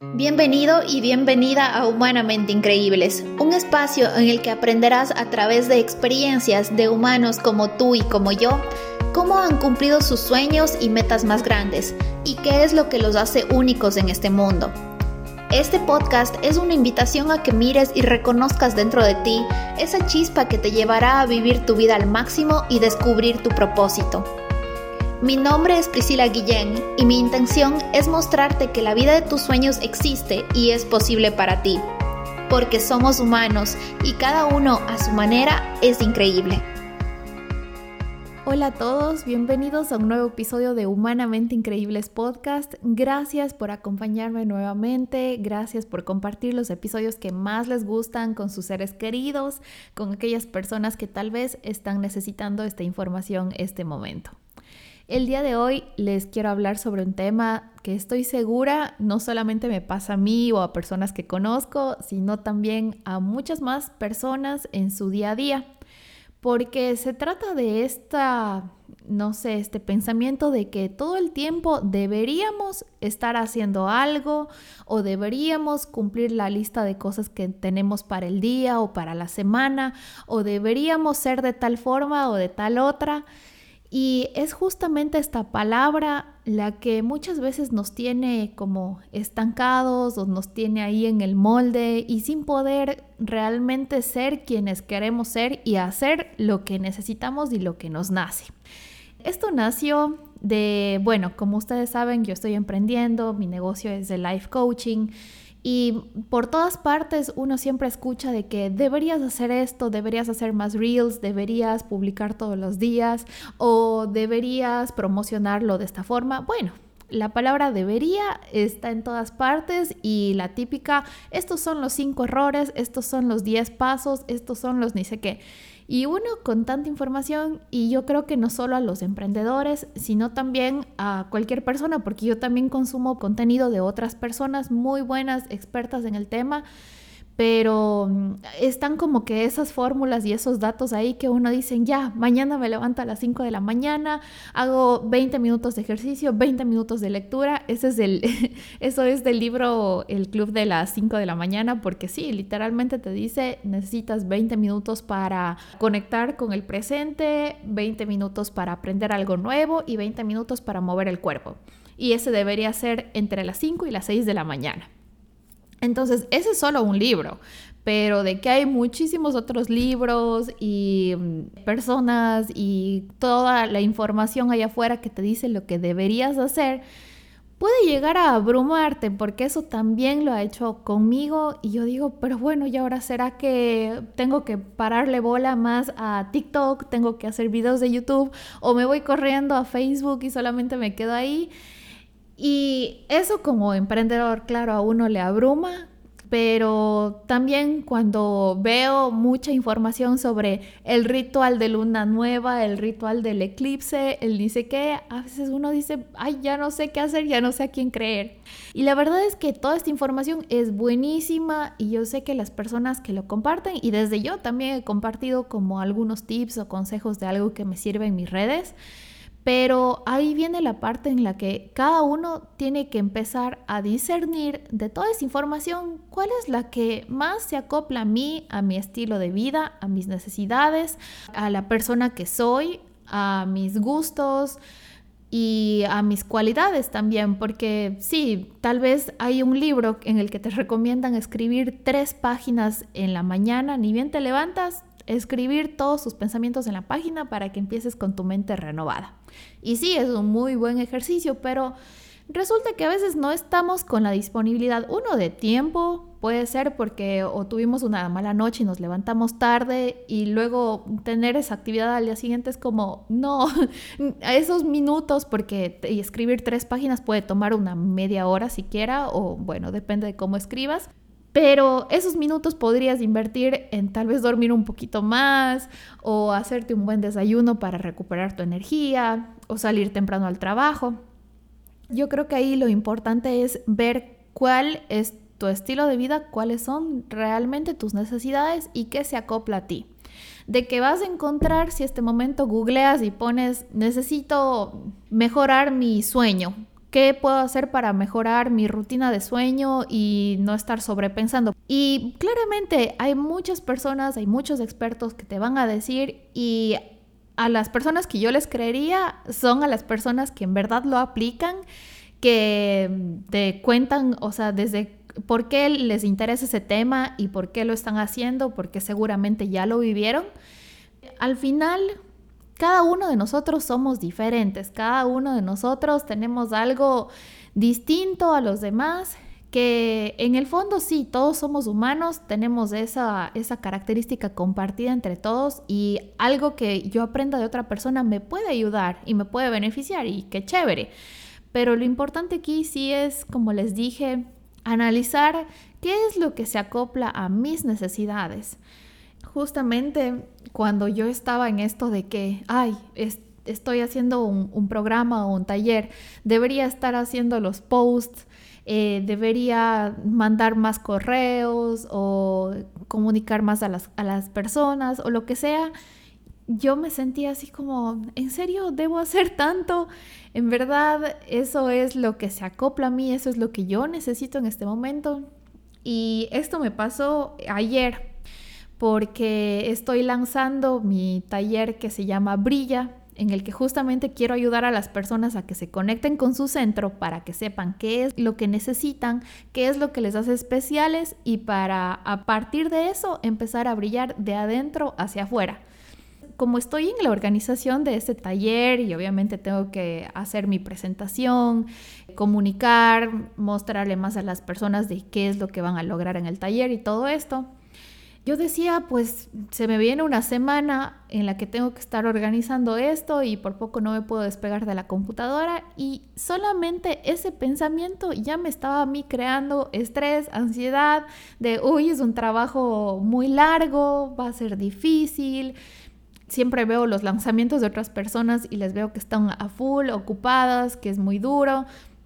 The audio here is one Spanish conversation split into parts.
Bienvenido y bienvenida a Humanamente Increíbles, un espacio en el que aprenderás a través de experiencias de humanos como tú y como yo, cómo han cumplido sus sueños y metas más grandes y qué es lo que los hace únicos en este mundo. Este podcast es una invitación a que mires y reconozcas dentro de ti esa chispa que te llevará a vivir tu vida al máximo y descubrir tu propósito. Mi nombre es Priscila Guillén y mi intención es mostrarte que la vida de tus sueños existe y es posible para ti, porque somos humanos y cada uno a su manera es increíble. Hola a todos, bienvenidos a un nuevo episodio de Humanamente Increíbles Podcast. Gracias por acompañarme nuevamente, gracias por compartir los episodios que más les gustan con sus seres queridos, con aquellas personas que tal vez están necesitando esta información este momento. El día de hoy les quiero hablar sobre un tema que estoy segura no solamente me pasa a mí o a personas que conozco, sino también a muchas más personas en su día a día. Porque se trata de este pensamiento de que todo el tiempo deberíamos estar haciendo algo o deberíamos cumplir la lista de cosas que tenemos para el día o para la semana o deberíamos ser de tal forma o de tal otra. Y es justamente esta palabra la que muchas veces nos tiene como estancados o nos tiene ahí en el molde y sin poder realmente ser quienes queremos ser y hacer lo que necesitamos y lo que nos nace. Esto nació como ustedes saben, yo estoy emprendiendo, mi negocio es de life coaching. Y por todas partes uno siempre escucha de que deberías hacer esto, deberías hacer más reels, deberías publicar todos los días o deberías promocionarlo de esta forma. Bueno, la palabra debería está en todas partes y la típica, estos son los 5 errores, estos son los 10 pasos, estos son los ni sé qué. Y uno con tanta información, y yo creo que no solo a los emprendedores, sino también a cualquier persona, porque yo también consumo contenido de otras personas muy buenas, expertas en el tema, pero están como que esas fórmulas y esos datos ahí que uno dice, ya, mañana me levanto a las 5 de la mañana, hago 20 minutos de ejercicio, 20 minutos de lectura. Eso es del libro El Club de las 5 de la mañana, porque sí, literalmente te dice, necesitas 20 minutos para conectar con el presente, 20 minutos para aprender algo nuevo y 20 minutos para mover el cuerpo. Y ese debería ser entre las 5 y las 6 de la mañana. Entonces, ese es solo un libro, pero de que hay muchísimos otros libros y personas y toda la información allá afuera que te dice lo que deberías hacer, puede llegar a abrumarte, porque eso también lo ha hecho conmigo y yo digo, pero bueno, ¿y ahora será que tengo que pararle bola más a TikTok, tengo que hacer videos de YouTube o me voy corriendo a Facebook y solamente me quedo ahí? Y eso como emprendedor, claro, a uno le abruma, pero también cuando veo mucha información sobre el ritual de luna nueva, el ritual del eclipse, el ni sé qué, a veces uno dice, ay, ya no sé qué hacer, ya no sé a quién creer. Y la verdad es que toda esta información es buenísima y yo sé que las personas que lo comparten, y desde yo también he compartido como algunos tips o consejos de algo que me sirve en mis redes, pero ahí viene la parte en la que cada uno tiene que empezar a discernir de toda esa información cuál es la que más se acopla a mí, a mi estilo de vida, a mis necesidades, a la persona que soy, a mis gustos y a mis cualidades también, porque sí, tal vez hay un libro en el que te recomiendan escribir 3 páginas en la mañana, ni bien te levantas, escribir todos tus pensamientos en la página para que empieces con tu mente renovada. Y sí, es un muy buen ejercicio, pero resulta que a veces no estamos con la disponibilidad, uno, de tiempo, puede ser porque o tuvimos una mala noche y nos levantamos tarde y luego tener esa actividad al día siguiente es como, no, a esos minutos, porque escribir 3 páginas puede tomar una media hora siquiera, o bueno, depende de cómo escribas. Pero esos minutos podrías invertir en tal vez dormir un poquito más o hacerte un buen desayuno para recuperar tu energía o salir temprano al trabajo. Yo creo que ahí lo importante es ver cuál es tu estilo de vida, cuáles son realmente tus necesidades y qué se acopla a ti. De que vas a encontrar, si este momento googleas y pones necesito mejorar mi sueño, ¿Qué puedo hacer para mejorar mi rutina de sueño y no estar sobrepensando? Y claramente hay muchas personas, hay muchos expertos que te van a decir, y a las personas que yo les creería son a las personas que en verdad lo aplican, que te cuentan, o sea, desde por qué les interesa ese tema y por qué lo están haciendo, porque seguramente ya lo vivieron. Al final, cada uno de nosotros somos diferentes, cada uno de nosotros tenemos algo distinto a los demás, que en el fondo sí, todos somos humanos, tenemos esa característica compartida entre todos, y algo que yo aprenda de otra persona me puede ayudar y me puede beneficiar, y qué chévere. Pero lo importante aquí sí es, como les dije, analizar qué es lo que se acopla a mis necesidades. Justamente cuando yo estaba en esto de que, estoy haciendo un programa o un taller, debería estar haciendo los posts, debería mandar más correos o comunicar más a las personas o lo que sea, yo me sentía así como, ¿en serio debo hacer tanto? En verdad, eso es lo que se acopla a mí, eso es lo que yo necesito en este momento. Y esto me pasó ayer, porque estoy lanzando mi taller que se llama Brilla, en el que justamente quiero ayudar a las personas a que se conecten con su centro para que sepan qué es lo que necesitan, qué es lo que les hace especiales, y para a partir de eso empezar a brillar de adentro hacia afuera. Como estoy en la organización de este taller y obviamente tengo que hacer mi presentación, comunicar, mostrarle más a las personas de qué es lo que van a lograr en el taller y todo esto, yo decía, pues se me viene una semana en la que tengo que estar organizando esto y por poco no me puedo despegar de la computadora, y solamente ese pensamiento ya me estaba a mí creando estrés, ansiedad, de uy, es un trabajo muy largo, va a ser difícil. Siempre veo los lanzamientos de otras personas y les veo que están a full, ocupadas, que es muy duro.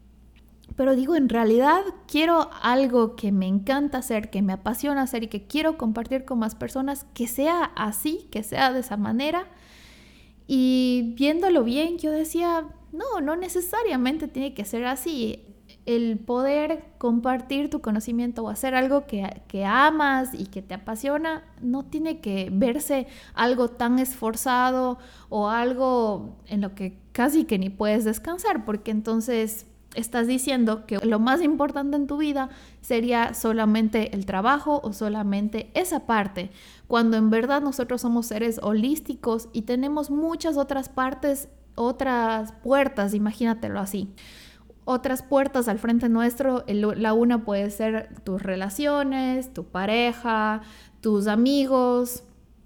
Pero digo, en realidad quiero algo que me encanta hacer, que me apasiona hacer y que quiero compartir con más personas, que sea así, que sea de esa manera. Y viéndolo bien, yo decía, no necesariamente tiene que ser así. El poder compartir tu conocimiento o hacer algo que amas y que te apasiona no tiene que verse algo tan esforzado o algo en lo que casi que ni puedes descansar, porque entonces estás diciendo que lo más importante en tu vida sería solamente el trabajo o solamente esa parte, cuando en verdad nosotros somos seres holísticos y tenemos muchas otras partes, otras puertas, imagínatelo así. Otras puertas al frente nuestro, la una puede ser tus relaciones, tu pareja, tus amigos,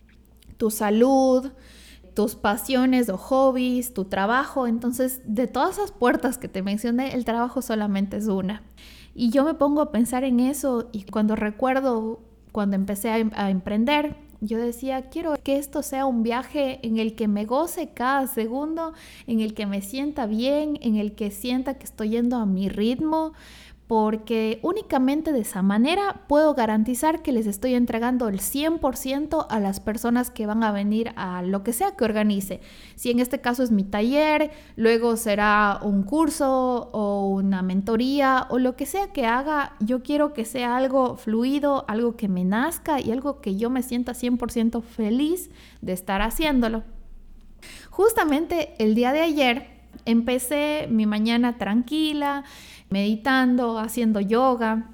tu salud, tus pasiones o hobbies, tu trabajo. Entonces, de todas esas puertas que te mencioné, el trabajo solamente es una. Y yo me pongo a pensar en eso, y cuando recuerdo cuando empecé a emprender, yo decía, quiero que esto sea un viaje en el que me goce cada segundo, en el que me sienta bien, en el que sienta que estoy yendo a mi ritmo, porque únicamente de esa manera puedo garantizar que les estoy entregando el 100% a las personas que van a venir a lo que sea que organice. Si en este caso es mi taller, luego será un curso o una mentoría o lo que sea que haga, yo quiero que sea algo fluido, algo que me nazca y algo que yo me sienta 100% feliz de estar haciéndolo. Justamente el día de ayer empecé mi mañana tranquila, meditando, haciendo yoga,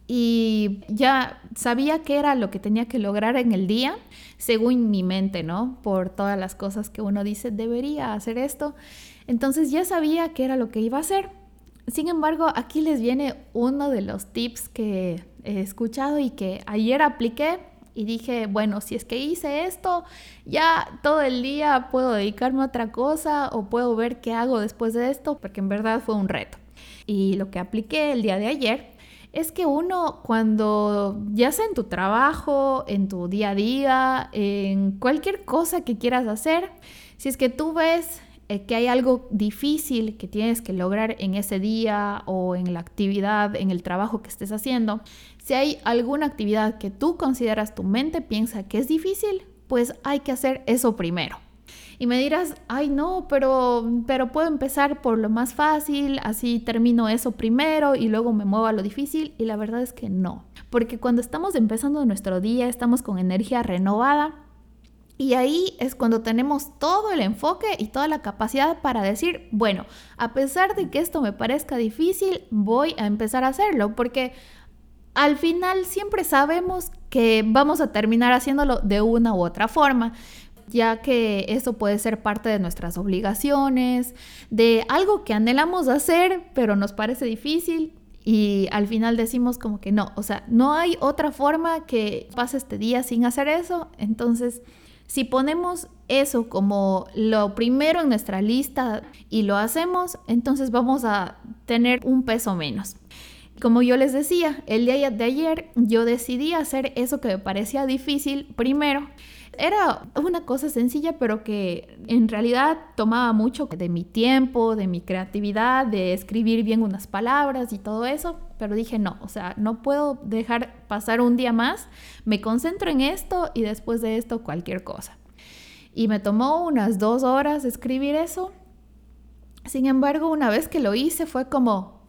y ya sabía qué era lo que tenía que lograr en el día, según mi mente, ¿no? Por todas las cosas que uno dice, debería hacer esto. Entonces ya sabía qué era lo que iba a hacer. Sin embargo, aquí les viene uno de los tips que he escuchado y que ayer apliqué. Y dije, bueno, si es que hice esto, ya todo el día puedo dedicarme a otra cosa o puedo ver qué hago después de esto, porque en verdad fue un reto. Y lo que apliqué el día de ayer es que uno, cuando ya sea en tu trabajo, en tu día a día, en cualquier cosa que quieras hacer, si es que tú ves que hay algo difícil que tienes que lograr en ese día o en la actividad, en el trabajo que estés haciendo, si hay alguna actividad que tú consideras, tu mente piensa que es difícil, pues hay que hacer eso primero. Y me dirás, ay no, pero puedo empezar por lo más fácil, así termino eso primero y luego me muevo a lo difícil. Y la verdad es que no, porque cuando estamos empezando nuestro día, estamos con energía renovada y ahí es cuando tenemos todo el enfoque y toda la capacidad para decir, bueno, a pesar de que esto me parezca difícil, voy a empezar a hacerlo, porque al final siempre sabemos que vamos a terminar haciéndolo de una u otra forma, ya que eso puede ser parte de nuestras obligaciones, de algo que anhelamos hacer, pero nos parece difícil y al final decimos como que no, o sea, no hay otra forma que pase este día sin hacer eso. Entonces, si ponemos eso como lo primero en nuestra lista y lo hacemos, entonces vamos a tener un peso menos. Como yo les decía, el día de ayer yo decidí hacer eso que me parecía difícil primero. Era una cosa sencilla, pero que en realidad tomaba mucho de mi tiempo, de mi creatividad, de escribir bien unas palabras y todo eso. Pero dije, no, o sea, no puedo dejar pasar un día más. Me concentro en esto y después de esto cualquier cosa. Y me tomó unas 2 horas escribir eso. Sin embargo, una vez que lo hice fue como,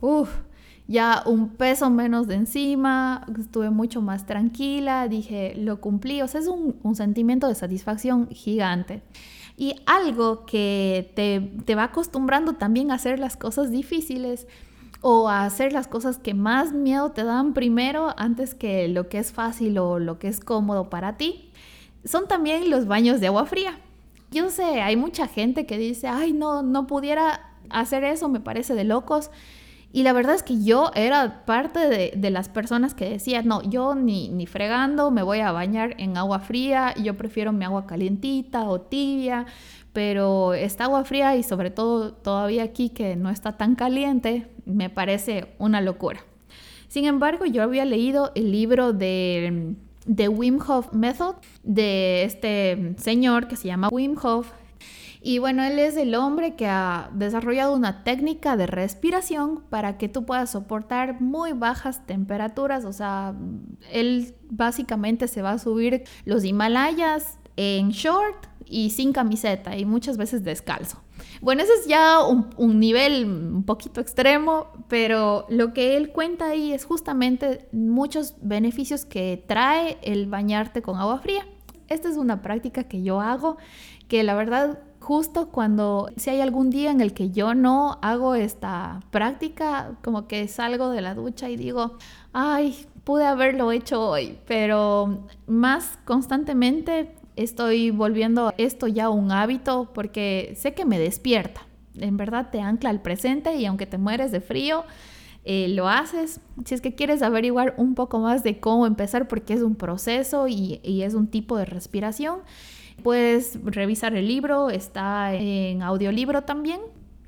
ya un peso menos de encima, estuve mucho más tranquila, dije, lo cumplí, o sea, es un sentimiento de satisfacción gigante. Y algo que te va acostumbrando también a hacer las cosas difíciles o a hacer las cosas que más miedo te dan primero antes que lo que es fácil o lo que es cómodo para ti, son también los baños de agua fría. Yo sé, hay mucha gente que dice, ay, no pudiera hacer eso, me parece de locos. Y la verdad es que yo era parte de las personas que decían, no, yo ni fregando me voy a bañar en agua fría, yo prefiero mi agua calientita o tibia, pero esta agua fría y sobre todo todavía aquí que no está tan caliente, me parece una locura. Sin embargo, yo había leído el libro de Wim Hof Method, de este señor que se llama Wim Hof. Y bueno, él es el hombre que ha desarrollado una técnica de respiración para que tú puedas soportar muy bajas temperaturas. O sea, él básicamente se va a subir los Himalayas en short y sin camiseta y muchas veces descalzo. Bueno, ese es ya un nivel un poquito extremo, pero lo que él cuenta ahí es justamente muchos beneficios que trae el bañarte con agua fría. Esta es una práctica que yo hago, que la verdad, justo si hay algún día en el que yo no hago esta práctica, como que salgo de la ducha y digo, ay, pude haberlo hecho hoy, pero más constantemente estoy volviendo esto ya un hábito porque sé que me despierta. En verdad te ancla al presente y aunque te mueres de frío, lo haces. Si es que quieres averiguar un poco más de cómo empezar, porque es un proceso y es un tipo de respiración, puedes revisar el libro, está en audiolibro también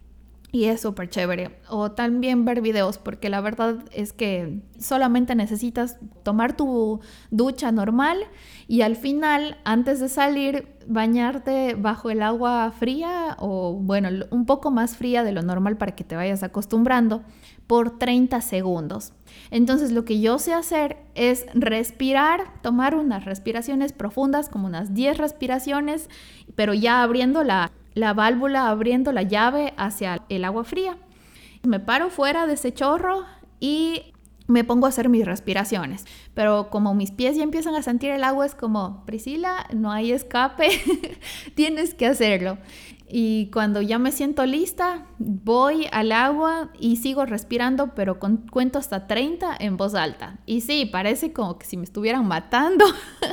y es súper chévere. O también ver videos, porque la verdad es que solamente necesitas tomar tu ducha normal y al final, antes de salir, bañarte bajo el agua fría o bueno, un poco más fría de lo normal para que te vayas acostumbrando por 30 segundos. Entonces lo que yo sé hacer es respirar, tomar unas respiraciones profundas, como unas 10 respiraciones, pero ya abriendo la válvula, abriendo la llave hacia el agua fría. Me paro fuera de ese chorro y me pongo a hacer mis respiraciones. Pero como mis pies ya empiezan a sentir el agua, es como, Priscila, no hay escape, tienes que hacerlo. Y cuando ya me siento lista, voy al agua y sigo respirando, pero cuento hasta 30 en voz alta. Y sí, parece como que si me estuvieran matando,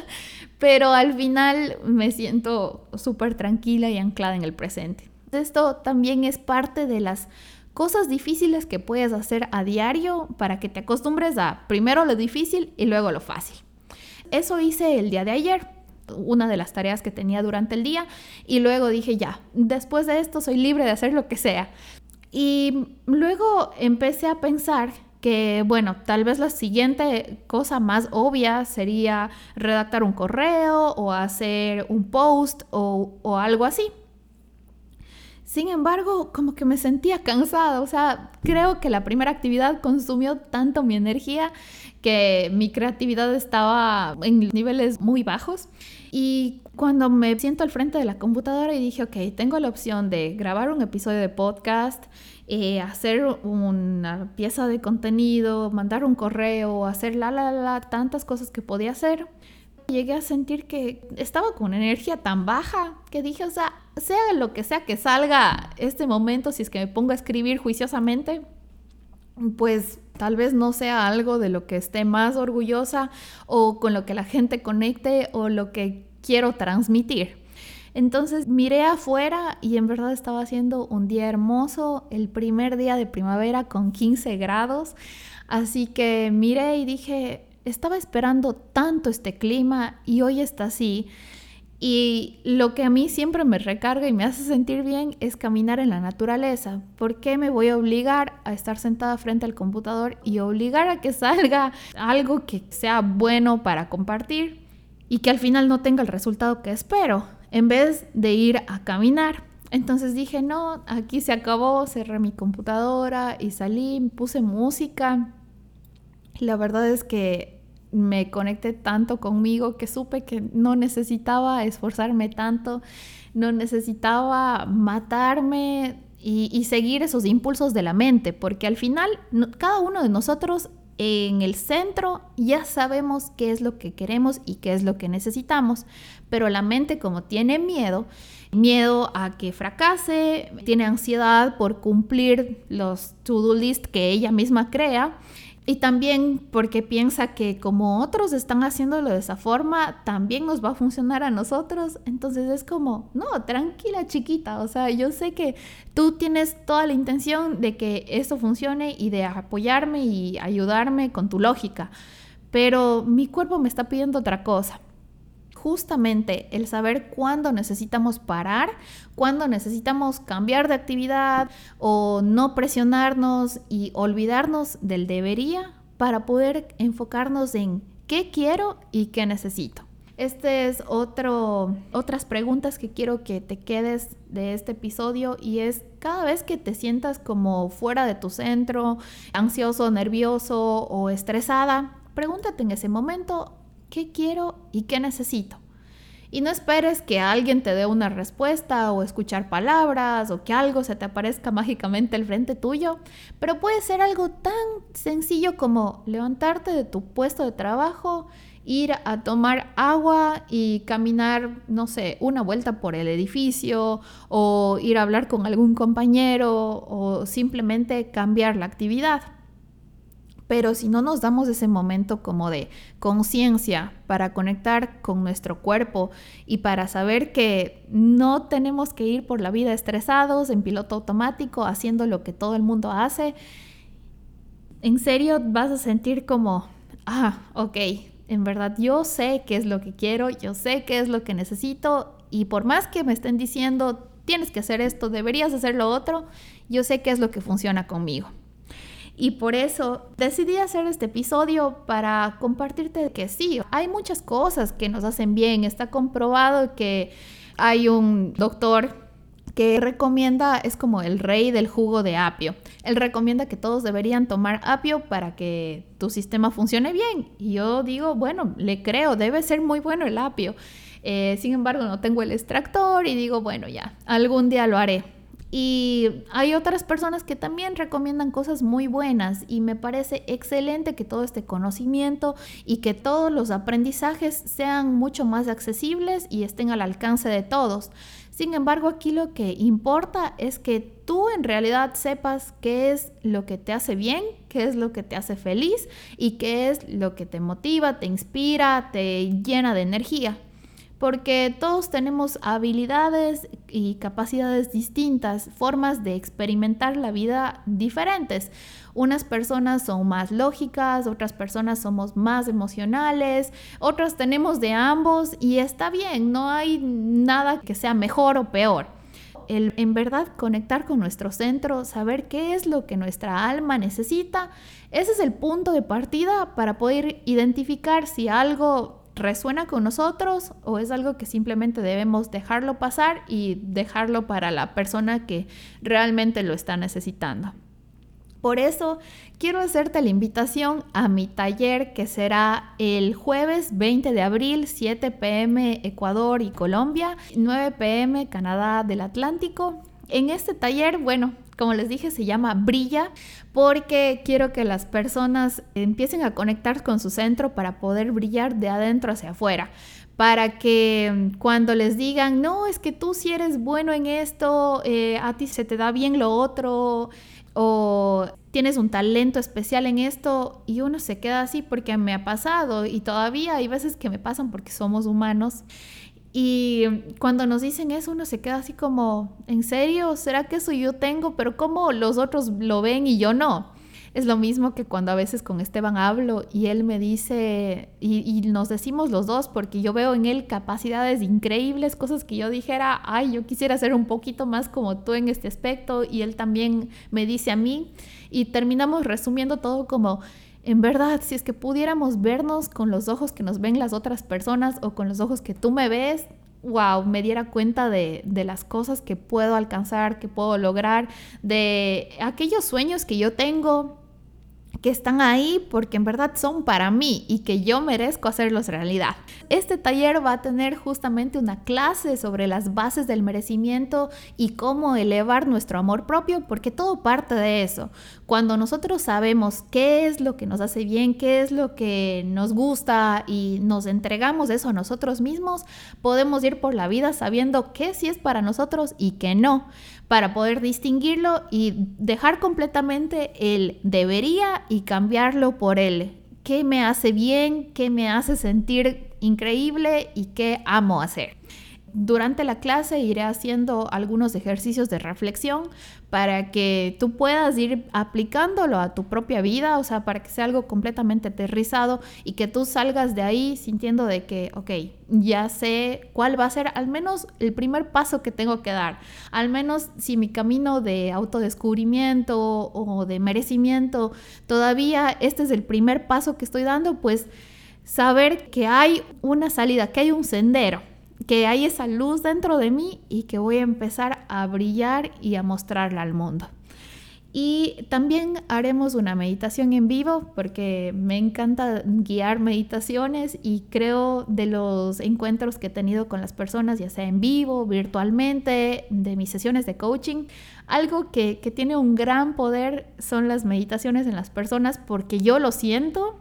pero al final me siento súper tranquila y anclada en el presente. Esto también es parte de las cosas difíciles que puedes hacer a diario para que te acostumbres a primero lo difícil y luego lo fácil. Eso hice el día de ayer, una de las tareas que tenía durante el día, y luego dije ya, después de esto soy libre de hacer lo que sea. Y luego empecé a pensar que, bueno, tal vez la siguiente cosa más obvia sería redactar un correo o hacer un post o algo así. Sin embargo, como que me sentía cansada, o sea, creo que la primera actividad consumió tanto mi energía que mi creatividad estaba en niveles muy bajos Y cuando me siento al frente de la computadora y dije, ok, tengo la opción de grabar un episodio de podcast, hacer una pieza de contenido, mandar un correo, hacer tantas cosas que podía hacer. Llegué a sentir que estaba con una energía tan baja que dije, o sea lo que sea que salga este momento, si es que me pongo a escribir juiciosamente, pues tal vez no sea algo de lo que esté más orgullosa o con lo que la gente conecte o lo que quiero transmitir. Entonces miré afuera y en verdad estaba haciendo un día hermoso, el primer día de primavera con 15 grados. Así que miré y dije, estaba esperando tanto este clima y hoy está así. Y lo que a mí siempre me recarga y me hace sentir bien es caminar en la naturaleza. ¿Por qué me voy a obligar a estar sentada frente al computador y obligar a que salga algo que sea bueno para compartir y que al final no tenga el resultado que espero, en vez de ir a caminar? Entonces dije, no, aquí se acabó, cerré mi computadora y salí, puse música. La verdad es que me conecté tanto conmigo que supe que no necesitaba esforzarme tanto, no necesitaba matarme y seguir esos impulsos de la mente, porque al final cada uno de nosotros en el centro ya sabemos qué es lo que queremos y qué es lo que necesitamos, pero la mente, como tiene miedo a que fracase, tiene ansiedad por cumplir los to-do list que ella misma crea. Y también porque piensa que como otros están haciéndolo de esa forma, también nos va a funcionar a nosotros. Entonces es como, no, tranquila chiquita, o sea, yo sé que tú tienes toda la intención de que esto funcione y de apoyarme y ayudarme con tu lógica, pero mi cuerpo me está pidiendo otra cosa. Justamente el saber cuándo necesitamos parar, cuándo necesitamos cambiar de actividad o no presionarnos y olvidarnos del debería para poder enfocarnos en qué quiero y qué necesito. Es otras preguntas que quiero que te quedes de este episodio, y es: cada vez que te sientas como fuera de tu centro, ansioso, nervioso o estresada, pregúntate en ese momento: ¿qué quiero y qué necesito? Y no esperes que alguien te dé una respuesta o escuchar palabras o que algo se te aparezca mágicamente al frente tuyo, pero puede ser algo tan sencillo como levantarte de tu puesto de trabajo, ir a tomar agua y caminar, no sé, una vuelta por el edificio, o ir a hablar con algún compañero, o simplemente cambiar la actividad. Pero si no nos damos ese momento como de conciencia para conectar con nuestro cuerpo y para saber que no tenemos que ir por la vida estresados, en piloto automático, haciendo lo que todo el mundo hace, en serio vas a sentir como, ok, en verdad yo sé qué es lo que quiero, yo sé qué es lo que necesito, y por más que me estén diciendo, tienes que hacer esto, deberías hacer lo otro, yo sé qué es lo que funciona conmigo. Y por eso decidí hacer este episodio, para compartirte que sí, hay muchas cosas que nos hacen bien. Está comprobado que hay un doctor que recomienda, es como el rey del jugo de apio. Él recomienda que todos deberían tomar apio para que tu sistema funcione bien. Y yo digo, bueno, le creo, debe ser muy bueno el apio. Sin embargo, no tengo el extractor y digo, bueno, ya, algún día lo haré. Y hay otras personas que también recomiendan cosas muy buenas, y me parece excelente que todo este conocimiento y que todos los aprendizajes sean mucho más accesibles y estén al alcance de todos. Sin embargo, aquí lo que importa es que tú en realidad sepas qué es lo que te hace bien, qué es lo que te hace feliz y qué es lo que te motiva, te inspira, te llena de energía. Porque todos tenemos habilidades y capacidades distintas, formas de experimentar la vida diferentes. Unas personas son más lógicas, otras personas somos más emocionales, otras tenemos de ambos, y está bien, no hay nada que sea mejor o peor. En verdad conectar con nuestro centro, saber qué es lo que nuestra alma necesita, ese es el punto de partida para poder identificar si algo resuena con nosotros o es algo que simplemente debemos dejarlo pasar y dejarlo para la persona que realmente lo está necesitando. Por eso quiero hacerte la invitación a mi taller que será el jueves 20 de abril, 7 p.m. Ecuador y Colombia, 9 p.m. Canadá del Atlántico. En este taller, bueno, como les dije, se llama Brilla, porque quiero que las personas empiecen a conectar con su centro para poder brillar de adentro hacia afuera. Para que cuando les digan, no, es que tú sí eres bueno en esto, a ti se te da bien lo otro, o tienes un talento especial en esto, y uno se queda así porque me ha pasado, y todavía hay veces que me pasan porque somos humanos. Y cuando nos dicen eso, uno se queda así como, ¿en serio? ¿Será que eso yo tengo? Pero ¿cómo los otros lo ven y yo no? Es lo mismo que cuando a veces con Esteban hablo y él me dice, y nos decimos los dos, porque yo veo en él capacidades increíbles, cosas que yo dijera, ay, yo quisiera ser un poquito más como tú en este aspecto, y él también me dice a mí, y terminamos resumiendo todo como, en verdad, si es que pudiéramos vernos con los ojos que nos ven las otras personas o con los ojos que tú me ves, wow, me diera cuenta de las cosas que puedo alcanzar, que puedo lograr, de aquellos sueños que yo tengo, que están ahí porque en verdad son para mí y que yo merezco hacerlos realidad. Este taller va a tener justamente una clase sobre las bases del merecimiento y cómo elevar nuestro amor propio, porque todo parte de eso. Cuando nosotros sabemos qué es lo que nos hace bien, qué es lo que nos gusta y nos entregamos eso a nosotros mismos, podemos ir por la vida sabiendo qué sí es para nosotros y qué no, para poder distinguirlo y dejar completamente el debería y cambiarlo por el qué me hace bien, qué me hace sentir increíble y qué amo hacer. Durante la clase iré haciendo algunos ejercicios de reflexión para que tú puedas ir aplicándolo a tu propia vida, o sea, para que sea algo completamente aterrizado y que tú salgas de ahí sintiendo de que, ok, ya sé cuál va a ser al menos el primer paso que tengo que dar. Al menos si mi camino de autodescubrimiento o de merecimiento todavía este es el primer paso que estoy dando, pues saber que hay una salida, que hay un sendero, que hay esa luz dentro de mí y que voy a empezar a brillar y a mostrarla al mundo. Y también haremos una meditación en vivo porque me encanta guiar meditaciones y creo de los encuentros que he tenido con las personas, ya sea en vivo, virtualmente, de mis sesiones de coaching, algo que tiene un gran poder son las meditaciones en las personas porque yo lo siento.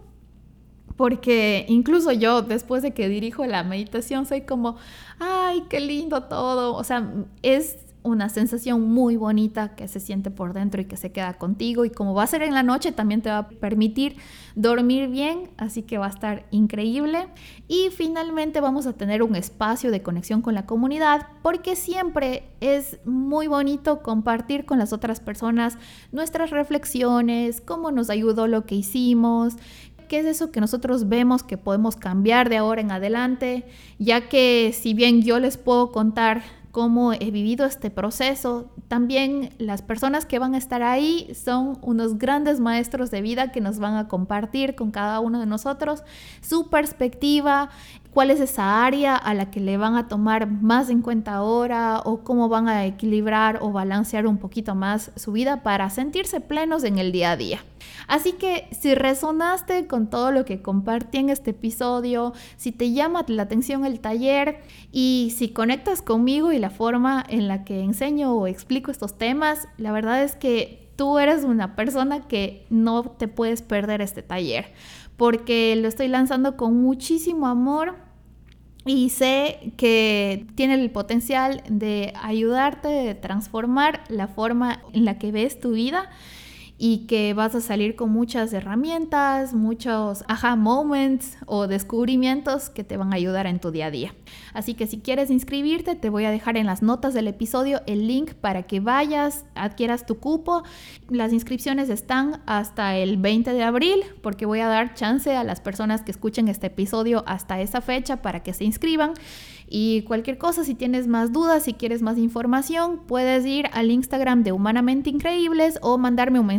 Porque incluso yo, después de que dirijo la meditación, soy como, ¡ay, qué lindo todo! O sea, es una sensación muy bonita que se siente por dentro y que se queda contigo. Y como va a ser en la noche, también te va a permitir dormir bien, así que va a estar increíble. Y finalmente vamos a tener un espacio de conexión con la comunidad, porque siempre es muy bonito compartir con las otras personas nuestras reflexiones, cómo nos ayudó lo que hicimos, qué es eso que nosotros vemos que podemos cambiar de ahora en adelante, ya que si bien yo les puedo contar cómo he vivido este proceso, también las personas que van a estar ahí son unos grandes maestros de vida que nos van a compartir con cada uno de nosotros su perspectiva, cuál es esa área a la que le van a tomar más en cuenta ahora o cómo van a equilibrar o balancear un poquito más su vida para sentirse plenos en el día a día. Así que si resonaste con todo lo que compartí en este episodio, si te llama la atención el taller y si conectas conmigo y la forma en la que enseño o explico estos temas, la verdad es que tú eres una persona que no te puedes perder este taller, porque lo estoy lanzando con muchísimo amor. Y sé que tiene el potencial de ayudarte, de transformar la forma en la que ves tu vida y que vas a salir con muchas herramientas, muchos aha moments o descubrimientos que te van a ayudar en tu día a día. Así que si quieres inscribirte, te voy a dejar en las notas del episodio el link para que vayas, adquieras tu cupo. Las inscripciones están hasta el 20 de abril porque voy a dar chance a las personas que escuchen este episodio hasta esa fecha para que se inscriban. Y cualquier cosa, si tienes más dudas, si quieres más información, puedes ir al Instagram de Humanamente Increíbles o mandarme un mensaje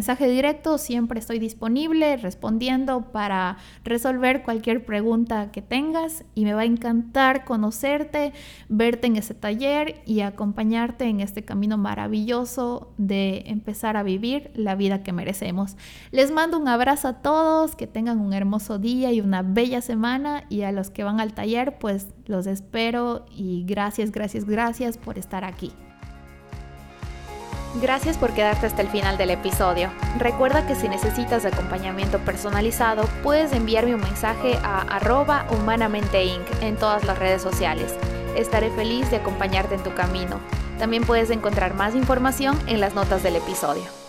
mensaje directo, siempre estoy disponible respondiendo para resolver cualquier pregunta que tengas y me va a encantar conocerte, verte en ese taller y acompañarte en este camino maravilloso de empezar a vivir la vida que merecemos. Les mando un abrazo a todos, que tengan un hermoso día y una bella semana, y a los que van al taller pues los espero y gracias por estar aquí. Gracias por quedarte hasta el final del episodio. Recuerda que si necesitas acompañamiento personalizado, puedes enviarme un mensaje a @humanamente_inc en todas las redes sociales. Estaré feliz de acompañarte en tu camino. También puedes encontrar más información en las notas del episodio.